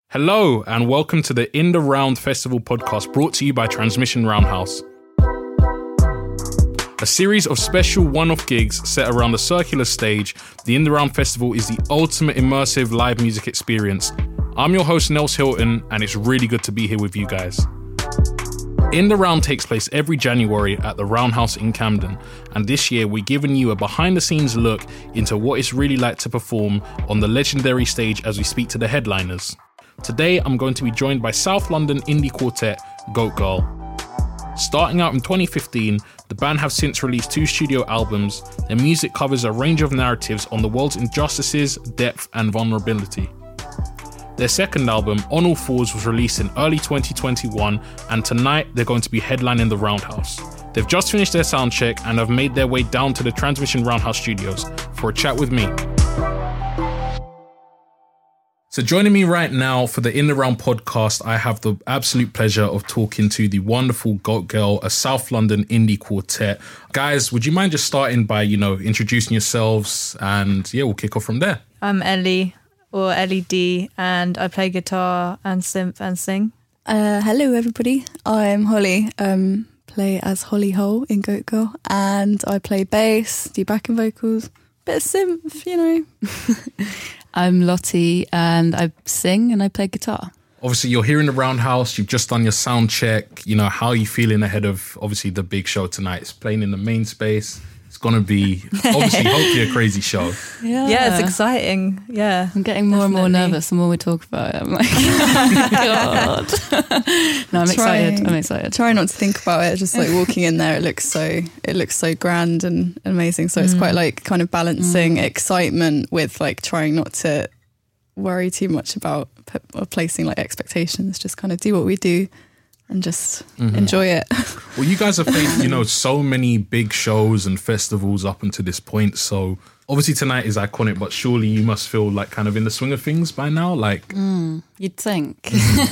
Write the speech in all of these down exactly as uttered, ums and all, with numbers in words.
Hello and welcome to the In the Round Festival podcast brought to you by Transmission Roundhouse. A series of special one-off gigs set around the circular stage, the In the Round Festival is the ultimate immersive live music experience. I'm your host Nels Hilton and it's really good to be here with you guys. In the Round takes place every January at the Roundhouse in Camden, and this year we're giving you a behind-the-scenes look into what it's really like to perform on the legendary stage as we speak to the headliners. Today, I'm going to be joined by South London indie quartet Goat Girl. Starting out in twenty fifteen, the band have since released two studio albums. Their music covers a range of narratives on the world's injustices, depth, and vulnerability. Their second album, On All Fours, was released in early twenty twenty-one, and tonight they're going to be headlining the Roundhouse. They've just finished their sound check and have made their way down to the Transmission Roundhouse studios for a chat with me. So joining me right now for the In the Round podcast, I have the absolute pleasure of talking to the wonderful Goat Girl, a South London indie quartet. Guys, would you mind just starting by, you know, introducing yourselves, and yeah, we'll kick off from there. I'm Ellie, or Ellie D, and I play guitar and synth and sing. Uh, hello everybody, I'm Holly, um, play as Holly Hole in Goat Girl, and I play bass, do backing vocals, bit of synth, you know. I'm Lottie and I sing and I play guitar. Obviously, you're here in the Roundhouse. You've just done your sound check. You know, how are you feeling ahead of, obviously, the big show tonight? It's playing in the main space. It's going to be, obviously, hopefully a crazy show. Yeah. yeah, it's exciting. Yeah. I'm getting more definitely. and more nervous the more we talk about it. I'm like, oh God. No, I'm try, excited. I'm excited. Try not to think about it. Just like walking in there, it looks so, it looks so grand and amazing. So it's mm. quite like kind of balancing mm. excitement with like trying not to worry too much about p- or placing like expectations. Just kind of do what we do and just mm-hmm. enjoy it. Well, you guys have played, you know, so many big shows and festivals up until this point. So obviously tonight is iconic, but surely you must feel like kind of in the swing of things by now. Like, mm, you'd think.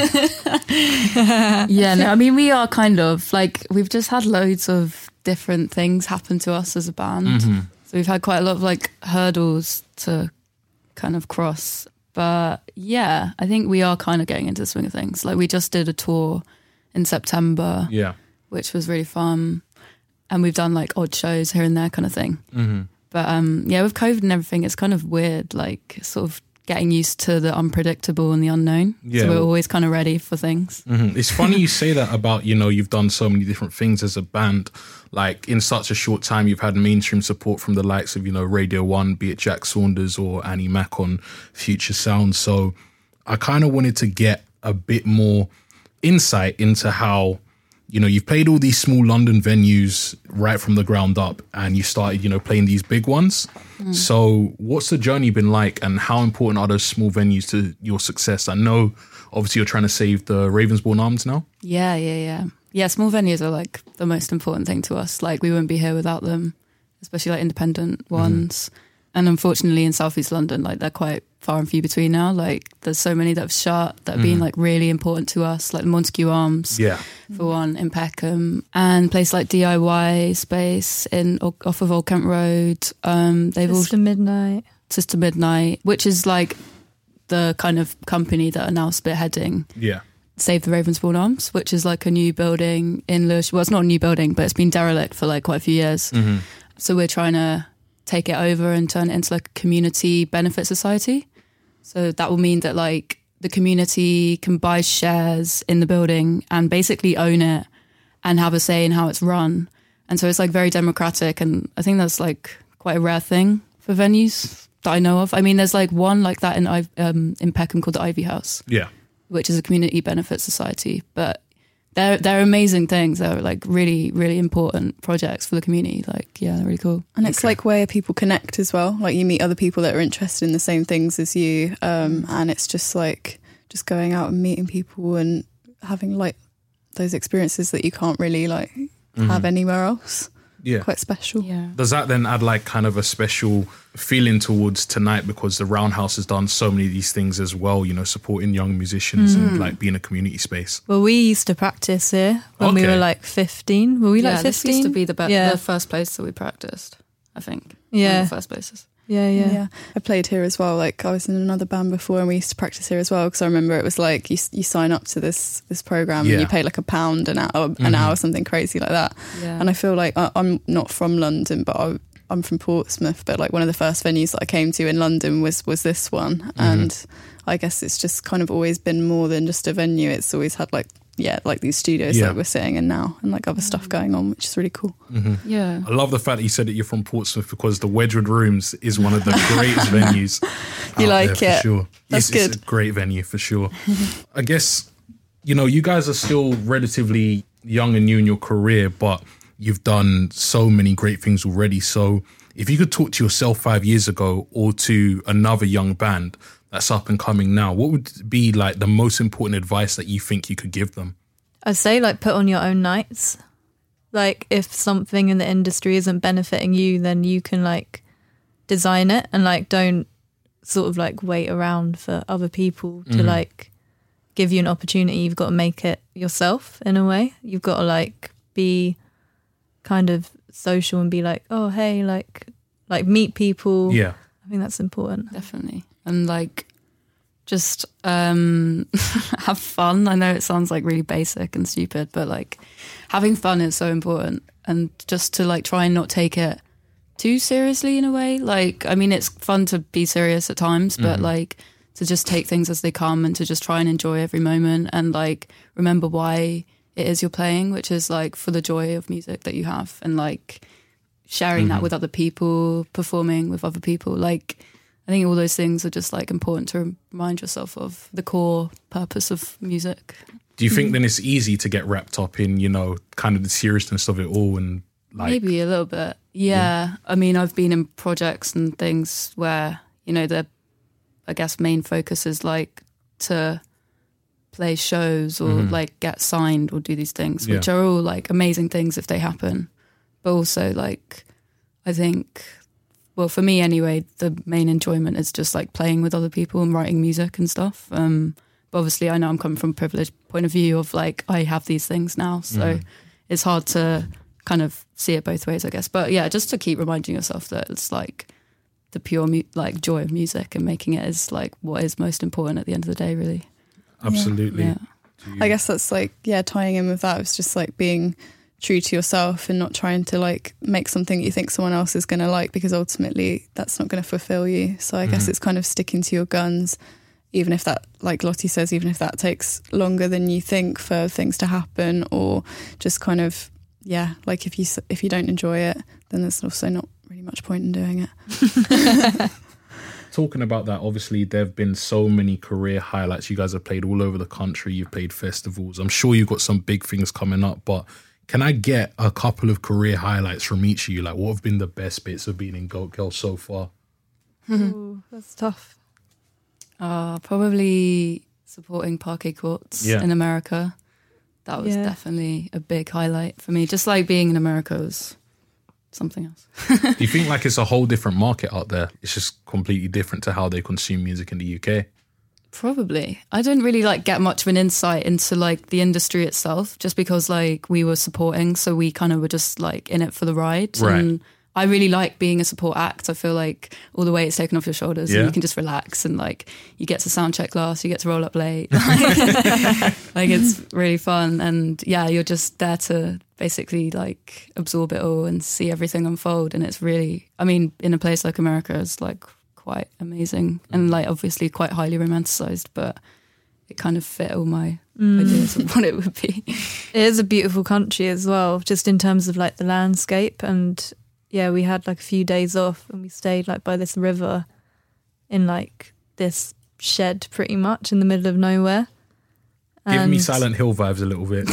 Yeah, no, I mean, we are kind of like, we've just had loads of different things happen to us as a band. Mm-hmm. So we've had quite a lot of like hurdles to kind of cross. But yeah, I think we are kind of getting into the swing of things. Like we just did a tour in September, yeah, which was really fun, and we've done like odd shows here and there kind of thing. Mm-hmm. But um yeah, with COVID and everything, it's kind of weird, like sort of getting used to the unpredictable and the unknown. Yeah, so we're always kind of ready for things. Mm-hmm. It's funny you say that about, you know, you've done so many different things as a band. Like in such a short time, you've had mainstream support from the likes of, you know, Radio One, be it Jack Saunders or Annie Mac on Future Sound. So I kind of wanted to get a bit more insight into how, you know, you've played all these small London venues right from the ground up and you started, you know, playing these big ones. Mm. So what's the journey been like and how important are those small venues to your success? I know obviously you're trying to save the Ravensbourne Arms now. Yeah, yeah, yeah. Yeah, small venues are like the most important thing to us. Like we wouldn't be here without them, especially like independent ones. Mm-hmm. And unfortunately in South East London, like they're quite far and few between now. Like there's so many that have shut that have mm. been like really important to us, like the Montague Arms, yeah, for one, in Peckham, and places like D I Y Space in off of Old Kent Road. Um, they've Sister all, Midnight, Sister Midnight, which is like the kind of company that are now spearheading. Yeah. Save the Ravensbourne Arms, which is like a new building in Lewisham. Well, it's not a new building, but it's been derelict for like quite a few years. Mm-hmm. So we're trying to take it over and turn it into like a community benefit society. So that will mean that like the community can buy shares in the building and basically own it and have a say in how it's run. And so it's like very democratic. And I think that's like quite a rare thing for venues that I know of. I mean, there's like one like that in um, in Peckham called the Ivy House. Yeah. Which is a community benefit society. But they're they're amazing things. They're like really, really important projects for the community. Like, yeah, they're really cool. And it's okay. like where people connect as well. Like you meet other people that are interested in the same things as you. Um, and it's just like just going out and meeting people and having like those experiences that you can't really like mm-hmm. have anywhere else. Yeah. Quite special. Yeah. Does that then add like kind of a special feeling towards tonight because the Roundhouse has done so many of these things as well, you know, supporting young musicians mm. and like being a community space? Well, we used to practice here when okay. we were like fifteen. Were we yeah, like fifteen? This used to be the, be- yeah. the first place that we practiced, I think. Yeah. One of the first places. Yeah, yeah. Yeah, I played here as well. Like I was in another band before, and we used to practice here as well. Because I remember it was like you you sign up to this this program Yeah. and you pay like a pound an hour, an Mhm. hour, something crazy like that. Yeah. And I feel like I, I'm not from London, but I, I'm from Portsmouth. But like one of the first venues that I came to in London was was this one, Mhm. and I guess it's just kind of always been more than just a venue. It's always had like yeah, like these studios Yeah. that we're sitting in now, and like other stuff going on, which is really cool. Mhm. Yeah. I love the fact that you said that you're from Portsmouth, because the Wedgwood Rooms is one of the greatest venues. You out like there, it? For sure. That's it's, good. It's a great venue for sure. I guess, you know, you guys are still relatively young and new in your career, but you've done so many great things already. So if you could talk to yourself five years ago or to another young band that's up and coming now, what would be like the most important advice that you think you could give them? I'd say like put on your own nights. Like if something in the industry isn't benefiting you, then you can like design it, and like don't sort of like wait around for other people to Mhm. like give you an opportunity. You've got to make it yourself in a way. You've got to like be kind of social and be like, oh hey, like like meet people. Yeah. I think that's important. Definitely. And like just um have fun. I know it sounds like really basic and stupid, but like having fun is so important, and just to like try and not take it too seriously in a way. Like I mean, it's fun to be serious at times, but Mhm. like to just take things as they come and to just try and enjoy every moment, and like remember why it is you're playing, which is like for the joy of music that you have, and like sharing Mhm. that with other people, performing with other people. Like I think all those things are just like important to remind yourself of the core purpose of music. Do you think then it's easy to get wrapped up in, you know, kind of the seriousness of it all, and like Maybe a little bit. Yeah. I mean, I've been in projects and things where, you know, the, I guess, main focus is like to play shows or Mhm. like get signed or do these things, Yeah. which are all like amazing things if they happen. But also like, I think, well, for me anyway, the main enjoyment is just like playing with other people and writing music and stuff. Um, but obviously I know I'm coming from a privileged point of view of like, I have these things now. So Mhm. it's hard to kind of see it both ways, I guess. But yeah, just to keep reminding yourself that it's like the pure mu- like joy of music, and making it is like what is most important at the end of the day, really. absolutely. Yeah. Do you- I guess that's like, yeah, tying in with that, it's just like being true to yourself and not trying to like make something you think someone else is going to like, because ultimately that's not going to fulfill you. So I guess Mhm. it's kind of sticking to your guns, even if that, like Lottie says, even if that takes longer than you think for things to happen, or just kind of, yeah, like if you s- if you don't enjoy it, then there's also not really much point in doing it. Talking about that, obviously there have been so many career highlights. You guys have played all over the country. You've played festivals. I'm sure you've got some big things coming up, but can I get a couple of career highlights from each of you? Like, what have been the best bits of being in Goat Girl so far? Ooh, that's tough. Uh, probably supporting Parquet Courts Yeah. in America. That was Yeah. definitely a big highlight for me. Just like being in America was something else. Do you think like it's a whole different market out there? It's just completely different to how they consume music in the U K? Probably. I don't really like get much of an insight into like the industry itself, just because like we were supporting, so we kind of were just like in it for the ride. Right. And I really like being a support act. I feel like all the weight's taken off your shoulders, Yeah. and you can just relax, and like you get to sound check last, you get to roll up late. Like it's really fun, and yeah, you're just there to basically like absorb it all and see everything unfold. And it's really, I mean, in a place like America, it's like quite amazing, and like obviously quite highly romanticized, but it kind of fit all my ideas of what it would be. It is a beautiful country as well, just in terms of like the landscape. And yeah, we had like a few days off, and we stayed like by this river in like this shed pretty much in the middle of nowhere. Give me And- Silent Hill vibes a little bit.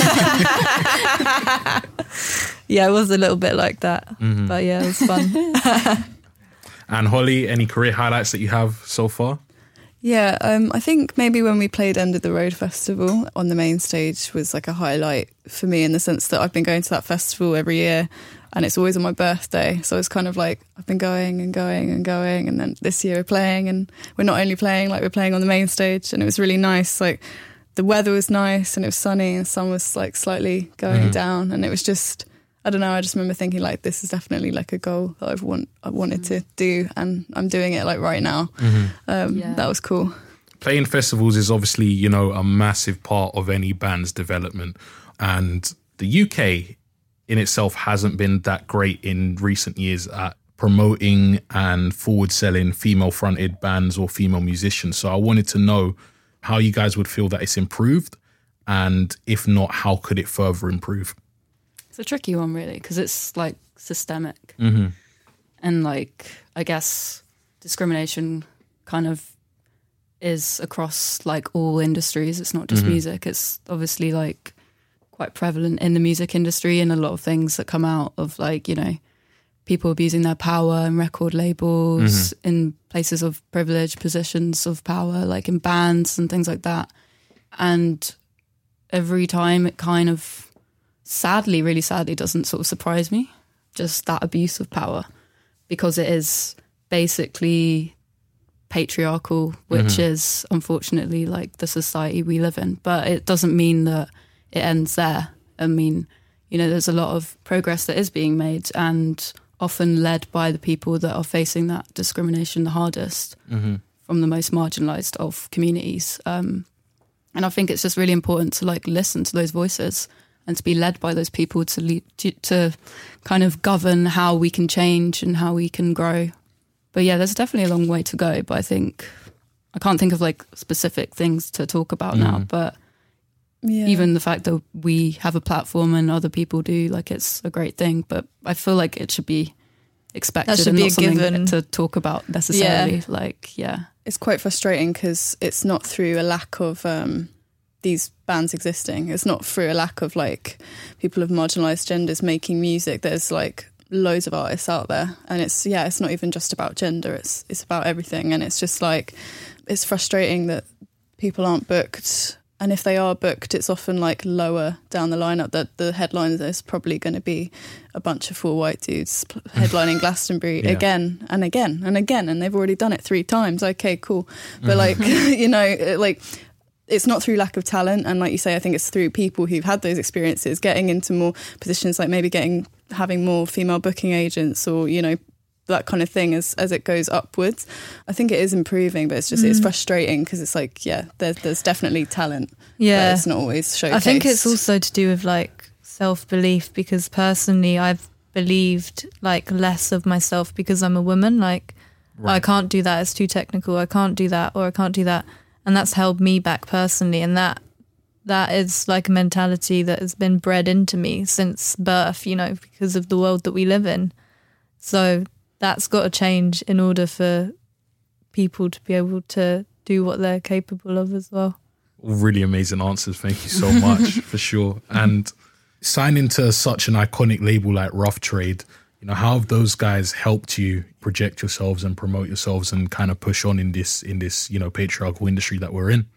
Yeah, it was a little bit like that. Mhm. But yeah, it was fun. And Holly, any career highlights that you have so far? Yeah, um, I think maybe when we played End of the Road Festival on the main stage was like a highlight for me, in the sense that I've been going to that festival every year, and it's always on my birthday. So it's kind of like I've been going and going and going, and then this year we're playing, and we're not only playing, like we're playing on the main stage, and it was really nice. Like the weather was nice and it was sunny, and the sun was like slightly going Mhm. down, and it was just, I don't know, I just remember thinking like this is definitely like a goal that I've want I wanted to do, and I'm doing it like right now. Mm-hmm. Um, Yeah. That was cool. Playing festivals is obviously, you know, a massive part of any band's development. And the U K in itself hasn't been that great in recent years at promoting and forward selling female fronted bands or female musicians. So I wanted to know how you guys would feel that it's improved, and if not, how could it further improve? It's a tricky one, really, because it's like systemic. Mm-hmm. And like, I guess discrimination kind of is across like all industries. It's not just Mhm. music. It's obviously like quite prevalent in the music industry, and a lot of things that come out of like, you know, people abusing their power in record labels, in places of privilege, positions of power, like in bands and things like that. And every time it kind of sadly, really sadly, doesn't sort of surprise me, just that abuse of power, because it is basically patriarchal, which Mhm. is unfortunately like the society we live in. But it doesn't mean that it ends there. I mean, you know, there's a lot of progress that is being made, and often led by the people that are facing that discrimination the hardest, Mm-hmm. from the most marginalised of communities. Um, and I think it's just really important to like listen to those voices and to be led by those people to lead, to, to kind of govern how we can change and how we can grow. But yeah, there's definitely a long way to go. But I think I can't think of like specific things to talk about now. Mm. But Yeah. even the fact that we have a platform and other people do, like, it's a great thing. But I feel like it should be expected That should and be not a something given. to talk about necessarily. Like, yeah. It's quite frustrating because it's not through a lack of um, these bands existing. It's not through a lack of like people of marginalised genders making music. There's like loads of artists out there, and it's yeah, it's not even just about gender. It's it's about everything, and it's just like it's frustrating that people aren't booked. And if they are booked, it's often like lower down the lineup. That the headliner is probably going to be a bunch of four white dudes headlining Glastonbury Yeah. again and again and again, and they've already done it three times. Okay, cool, but like you know, it, like it's not through lack of talent, and like you say, I think it's through people who've had those experiences, getting into more positions, like maybe getting having more female booking agents, or you know, that kind of thing as as it goes upwards. I think it is improving, but it's just it's frustrating because it's like yeah, there's there's definitely talent, but Yeah. it's not always showcased. I think it's also to do with like self-belief, because personally I've believed like less of myself because I'm a woman. Like, oh, I can't do that, it's too technical, I can't do that, or I can't do that. And that's held me back personally. And that that is like a mentality that has been bred into me since birth, you know, because of the world that we live in. So that's got to change in order for people to be able to do what they're capable of as well. Really amazing answers. Thank you so much, for sure. And signing to such an iconic label like Rough Trade, you know, how have those guys helped you project yourselves and promote yourselves and kind of push on in this, in this, you know, patriarchal industry that we're in?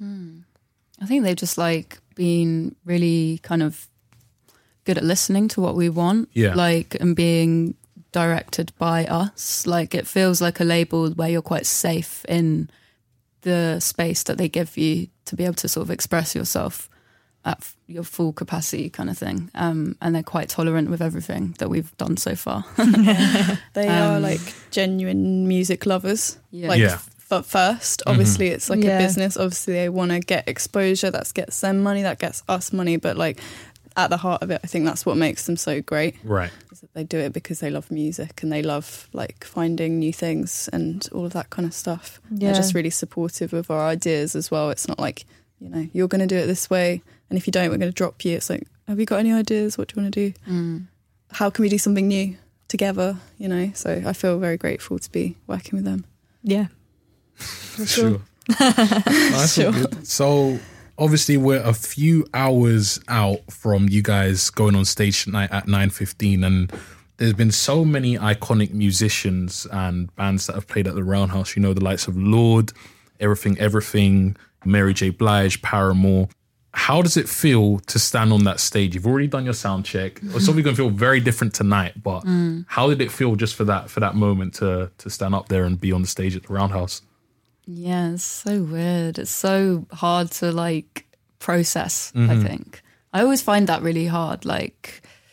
I think they've just like been really kind of good at listening to what we want, Yeah. like, and being directed by us. Like, it feels like a label where you're quite safe in the space that they give you to be able to sort of express yourself at f- your full capacity, kind of thing. Um, and they're quite tolerant with everything that we've done so far. they are um, like genuine music lovers. Yeah. Like Yeah. f- first, obviously, it's like Yeah. a business. Obviously, they want to get exposure. That gets them money. That gets us money. But like at the heart of it, I think that's what makes them so great. Right. Is that they do it because they love music and they love like finding new things and all of that kind of stuff. Yeah. They're just really supportive of our ideas as well. It's not like, you know, you're going to do it this way, and if you don't, we're going to drop you. It's like, have you got any ideas? What do you want to do? Mm. How can we do something new together? You know, so I feel very grateful to be working with them. Yeah. For Sure. That's all Sure. good. So obviously we're a few hours out from you guys going on stage tonight at nine fifteen, and there's been so many iconic musicians and bands that have played at the Roundhouse, you know, the likes of Lord, Everything Everything, Mary J. Blige, Paramore. How does it feel to stand on that stage? You've already done your sound check. It's probably going to feel very different tonight, but how did it feel just for that for that moment to to stand up there and be on the stage at the Roundhouse? Yeah, it's so weird. It's so hard to like process, I Mhm. think. I always find that really hard. Like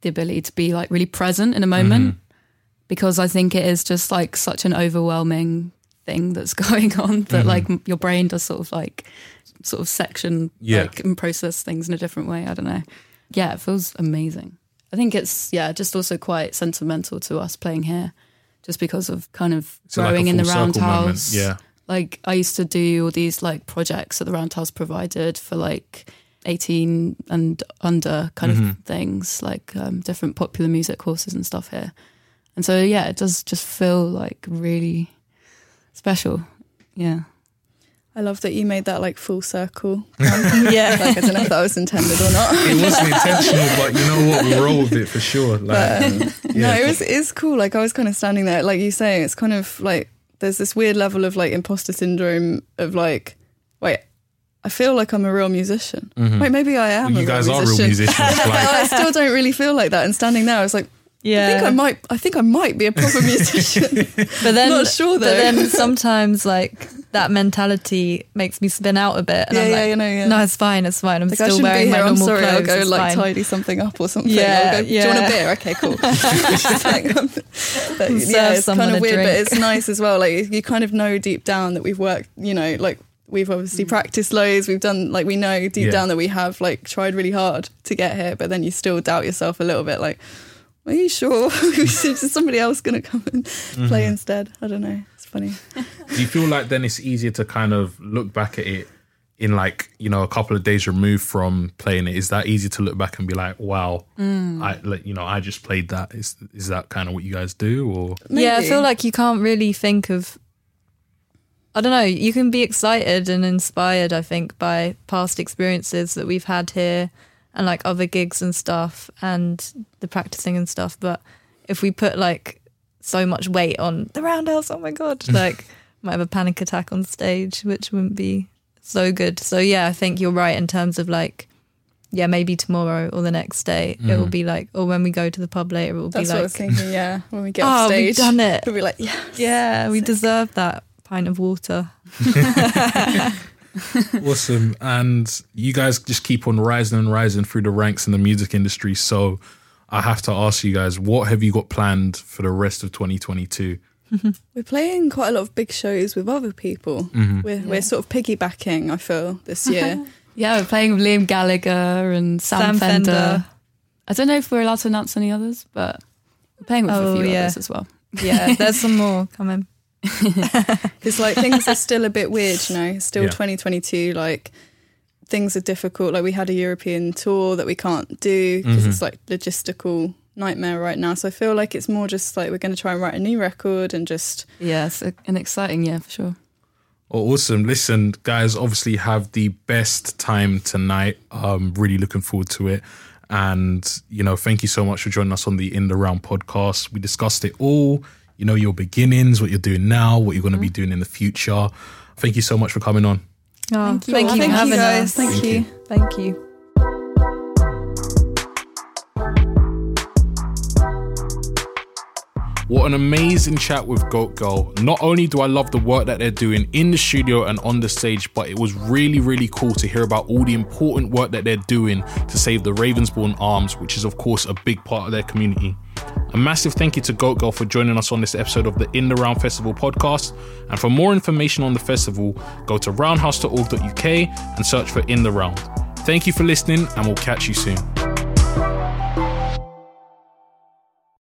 the ability to be like really present in a moment, mm-hmm. because I think it is just like such an overwhelming thing that's going on that mm-hmm. like your brain does sort of like sort of section yeah. like and process things in a different way. I don't know. Yeah, it feels amazing. I think it's yeah just also quite sentimental to us playing here, just because of kind of so growing like in the Roundhouse. Moment. Yeah, like I used to do all these like projects that the Roundhouse provided for like eighteen and under kind mm-hmm. of things, like um, different popular music courses and stuff here. And so yeah, it does just feel like really special. Yeah. I love that you made that like full circle. yeah. Like I don't know if that was intended or not. It wasn't intentional, but you know what, we roll with it for sure. Like, but, um, yeah. No, it was it is cool. Like I was kind of standing there, like you saying, it's kind of like there's this weird level of like imposter syndrome of like, wait, I feel like I'm a real musician. Mm-hmm. Wait, maybe I am. Well, you a guys real are musician. real musicians. Like. I still don't really feel like that. And standing there, I was like, yeah, I think I might. I think I might be a proper musician. But then, I'm not sure though. But then sometimes, like that mentality makes me spin out a bit. And yeah, I'm yeah, like, you know, yeah. No, it's fine. It's fine. I'm like, still wearing my I'm normal sorry, clothes. I'll go it's like fine. tidy something up or something. Yeah, I'll go, yeah. Do you want a beer? Okay, cool. like, um, but, yeah, Serve it's someone kind a of weird, drink. but it's nice as well. Like you kind of know deep down that we've worked. You know, like. We've obviously practiced loads. We've done, like, we know deep yeah. down that we have, like, tried really hard to get here, but then you still doubt yourself a little bit, like, are you sure? Is somebody else going to come and mm-hmm. play instead? I don't know. It's funny. Do you feel like then it's easier to kind of look back at it in, like, you know, a couple of days removed from playing it? Is that easy to look back and be like, wow, mm. I, like, you know, I just played that? Is, is that kind of what you guys do? Or Maybe. Yeah, I feel like you can't really think of, I don't know, you can be excited and inspired, I think, by past experiences that we've had here and like other gigs and stuff and the practicing and stuff. But if we put like so much weight on the Roundhouse, oh my God, like might have a panic attack on stage, which wouldn't be so good. So yeah, I think you're right in terms of like, yeah, maybe tomorrow or the next day mm. it will be like, or when we go to the pub later, it will That's be like, what I was thinking, yeah, when we get oh, off stage. we've done it. We'll be like, yeah, yeah, we deserve that pint of water. Awesome. And you guys just keep on rising and rising through the ranks in the music industry. So I have to ask you guys, what have you got planned for the rest of twenty twenty-two? We're playing quite a lot of big shows with other people. Mm-hmm. We're, yeah. we're sort of piggybacking, I feel, this year. Yeah, we're playing with Liam Gallagher and Sam, Sam Fender. Fender. I don't know if we're allowed to announce any others, but we're playing with oh, a few yeah. others as well. Yeah, there's some more coming. Because like things are still a bit weird, you know, still yeah. twenty twenty-two, like things are difficult. Like we had a European tour that we can't do because mm-hmm. it's like logistical nightmare right now. So I feel like it's more just like we're going to try and write a new record and just... Yeah, it's an exciting year for sure. Oh, awesome. Listen, guys, obviously have the best time tonight. Um, really looking forward to it. And, you know, thank you so much for joining us on the In The Round podcast. We discussed it all. You know, your beginnings, what you're doing now, what you're going to be doing in the future. Thank you so much for coming on. Oh, thank you, thank you thank for having you guys. us. Thank, thank you. you. Thank you. What an amazing chat with Goat Girl. Not only do I love the work that they're doing in the studio and on the stage, but it was really, really cool to hear about all the important work that they're doing to save the Ravensbourne Arms, which is of course a big part of their community. A massive thank you to Goat Girl for joining us on this episode of the In The Round Festival podcast. And for more information on the festival, go to roundhouse dot org dot U K and search for In The Round. Thank you for listening, and we'll catch you soon.